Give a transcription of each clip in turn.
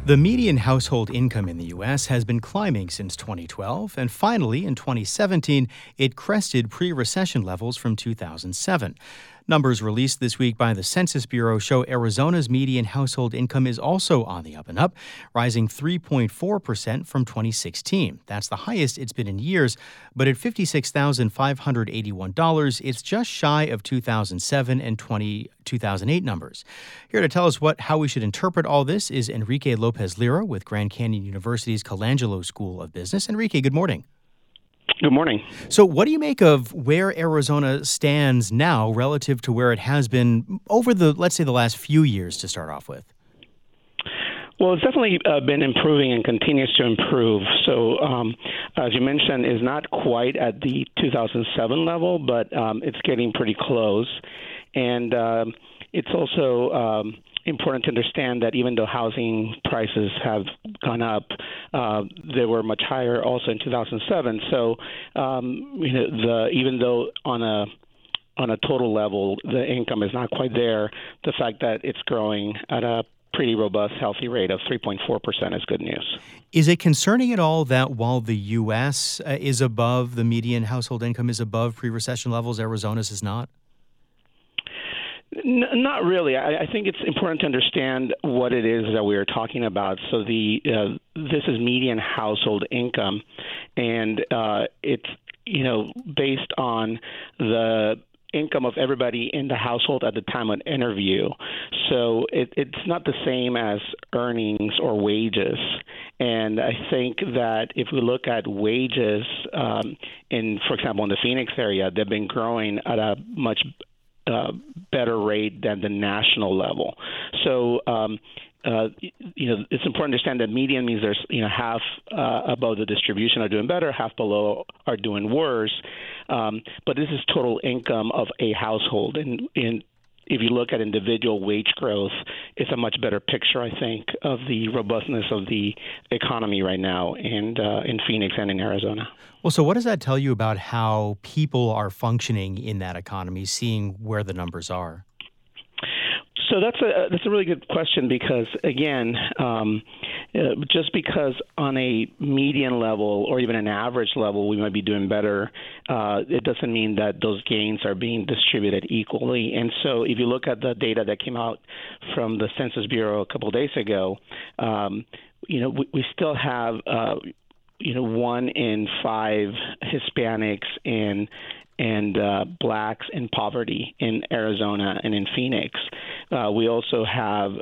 The median household income in the U.S. has been climbing since 2012, and finally, in 2017, it crested pre-recession levels from 2007. Numbers released this week by the Census Bureau show Arizona's median household income is also on the up and up, rising 3.4% from 2016. That's the highest it's been in years, but at $56,581, it's just shy of 2007 and 2008 numbers. Here to tell us how we should interpret all this is Enrique Lopez Lira with Grand Canyon University's Colangelo School of Business. Enrique, good morning. Good morning. So what do you make of where Arizona stands now relative to where it has been over the last few years to start off with? Well, it's definitely been improving and continues to improve. So, as you mentioned, is not quite at the 2007 level, but it's getting pretty close. And it's also important to understand that even though housing prices have gone up, they were much higher also in 2007. So, even though on a total level the income is not quite there, the fact that it's growing at a pretty robust, healthy rate of 3.4% is good news. Is it concerning at all that while the U.S. Is above, the median household income is above pre-recession levels, Arizona's is not? Not really. I think it's important to understand what it is that we are talking about. So this is median household income, and it's based on the income of everybody in the household at the time of interview. So it's not the same as earnings or wages. And I think that if we look at wages for example, in the Phoenix area, they've been growing at a much better rate than the national level. So, it's important to understand that median means there's, half above the distribution are doing better, half below are doing worse. But this is total income of a household. And if you look at individual wage growth, it's a much better picture, I think, of the robustness of the economy right now in Phoenix and in Arizona. Well, so what does that tell you about how people are functioning in that economy, seeing where the numbers are? So that's a really good question because, again, just because on a median level or even an average level we might be doing better, it doesn't mean that those gains are being distributed equally. And so if you look at the data that came out from the Census Bureau a couple of days ago, we still have 1 in 5 Hispanics and blacks in poverty in Arizona and in Phoenix. We also have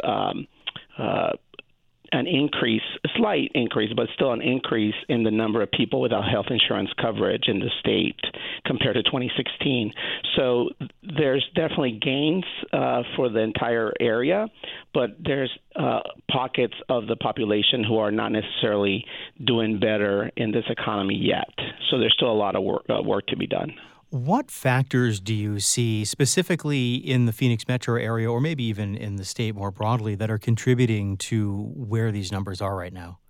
an increase, a slight increase, but still an increase in the number of people without health insurance coverage in the state compared to 2016. So there's definitely gains for the entire area, but there's pockets of the population who are not necessarily doing better in this economy yet. So there's still a lot of work to be done. What factors do you see specifically in the Phoenix metro area or maybe even in the state more broadly that are contributing to where these numbers are right now?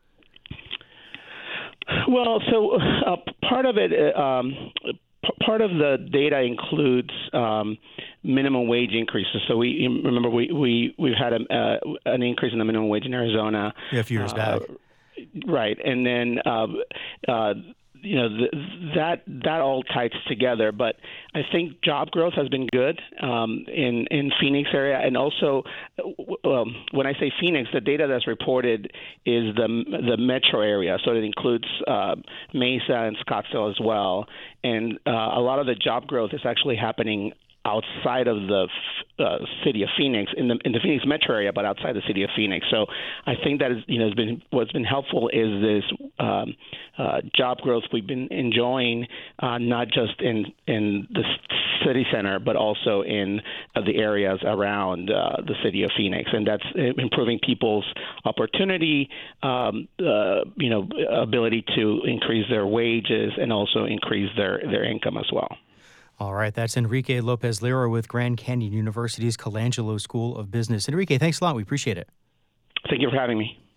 Well, so part of it, part of the data includes minimum wage increases. So we've had an increase in the minimum wage in Arizona a few years back. Right. And then that all ties together. But I think job growth has been good in Phoenix area, and also when I say Phoenix, the data that's reported is the metro area, so it includes Mesa and Scottsdale as well. And a lot of the job growth is actually happening outside of the city of Phoenix, in the Phoenix metro area, but outside the city of Phoenix. So I think that what's been helpful is this job growth we've been enjoying, not just in the city center, but also in the areas around the city of Phoenix, and that's improving people's opportunity, ability to increase their wages, and also increase their income as well. All right, that's Enrique Lopez Lira with Grand Canyon University's Colangelo School of Business. Enrique, thanks a lot. We appreciate it. Thank you for having me.